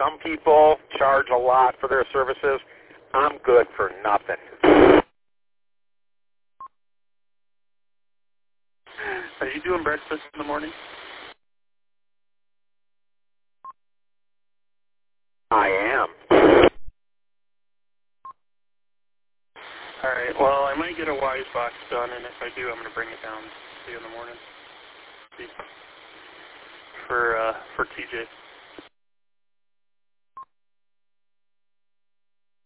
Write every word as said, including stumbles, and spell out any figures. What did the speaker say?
some people charge a lot for their services. I'm good for nothing. Are you doing breakfast in the morning? I am. All right. Well, I might get a Wise box done, and if I do, I'm going to bring it down to you in the morning. For uh, for T J.